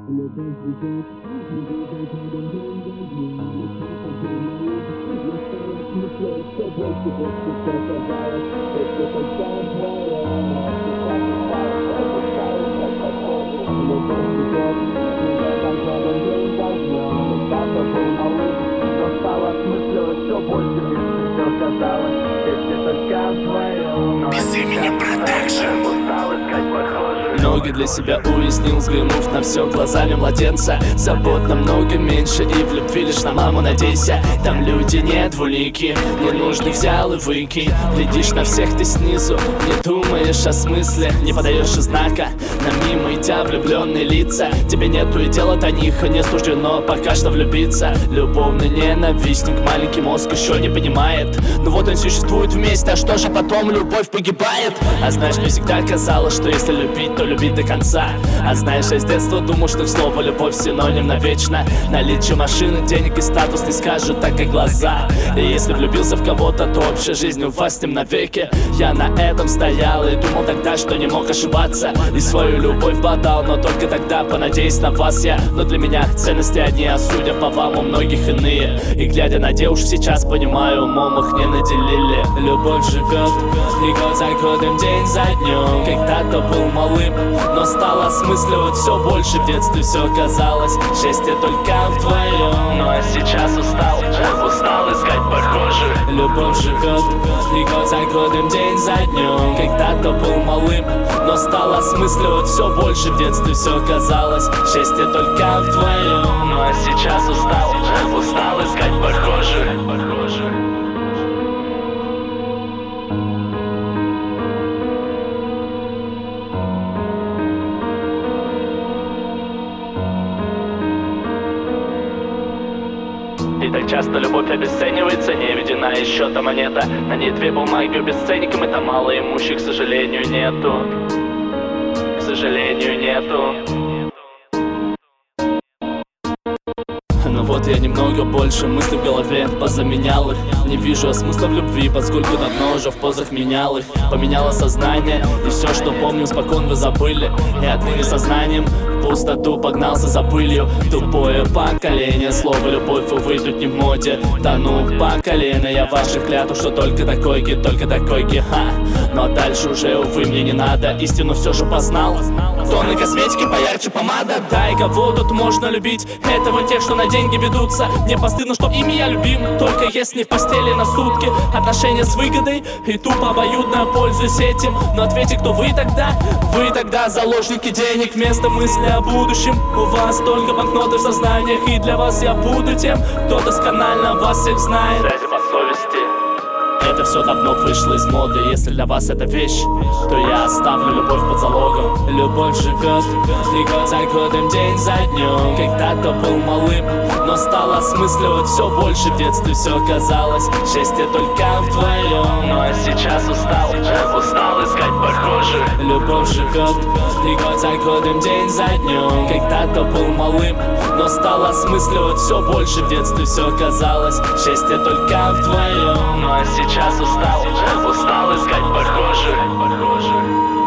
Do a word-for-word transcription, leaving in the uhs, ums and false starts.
Без имени Продакшн. Многое для себя уяснил, взглянув на все глазами младенца. Забот намного меньше, и в любви лишь на маму надейся. Там люди не двулики, ненужных взял и выкинь. Глядишь на всех ты снизу, не думаешь о смысле, не подаешь знака на мимо идя влюбленные лица. Тебе нету и дела до них, не суждено пока что влюбиться. Любовный ненавистник, маленький мозг еще не понимает. Но вот он существует вместе, а что же потом любовь погибает? А знаешь, мне всегда казалось, что если любить, то любить до конца. А знаешь, я с детства думал, что слово любовь синоним навечно. Наличие машины, денег и статус не скажут так, как глаза. И если влюбился в кого-то, то общая жизнь у вас с ним навеки. Я на этом стоял и думал тогда, что не мог ошибаться. И свою любовь подал, но только тогда понадеюсь на вас я. Но для меня ценности одни, а судя по вам, у многих иные. И глядя на девушек сейчас, понимаю, умом их не наделили. Любовь живет, и год за годом, день за днем. Когда-то был малым, но стал осмысливать все больше. В детстве все казалось счастье только вдвоем. Ну а сейчас устал, устал искать похожих. Любовь живет, и год за годом, день за днем. Когда-то был малым, но стал осмысливать все больше. В детстве все казалось счастье только вдвоем. Ну а сейчас устал, устал искать похожих. И так часто любовь обесценивается, не введена из счета монета. На ней две бумаги обесценником, это мало имущих, к сожалению, нету. К сожалению, нету. Но вот я немного больше мыслей в голове позаменял их. Не вижу смысла в любви, поскольку давно уже в позах менял их. Поменяло сознание, и все, что помню, спокон вы забыли. И отныне сознанием в пустоту погнался за пылью. Тупое поколение, слово любовь, увы, тут не в моде. Тону по колено я в ваших клятвах, что только такой гид, только такой гид, ха. Но дальше уже, увы, мне не надо, истину все же познал. Тонны косметики, поярче помада. Да, и кого тут можно любить? Это вот тех, что на деньги ведутся. Мне постыдно, что ими я любим, только если в постели на сутки. Отношения с выгодой и тупо обоюдно пользуюсь этим. Но ответьте, кто вы тогда? Вы тогда заложники денег вместо мысли о будущем. У вас только банкноты в сознаниях, и для вас я буду тем, кто досконально вас всех знает. Связи по совести. Это все давно вышло из моды. Если для вас это вещь, то я оставлю любовь под залогом. Любовь живет, и год за годом, день за днем. Когда-то был малым, но стал осмысливать все больше. В детстве все казалось счастье только вдвоем. Ну а сейчас устал, устал искать похожих. Любовь живет, и год за годом, день за днем. Когда-то был малым, но стал осмысливать все больше. В детстве все казалось счастье только вдвоем. Ну а сейчас устал, устал искать похожих.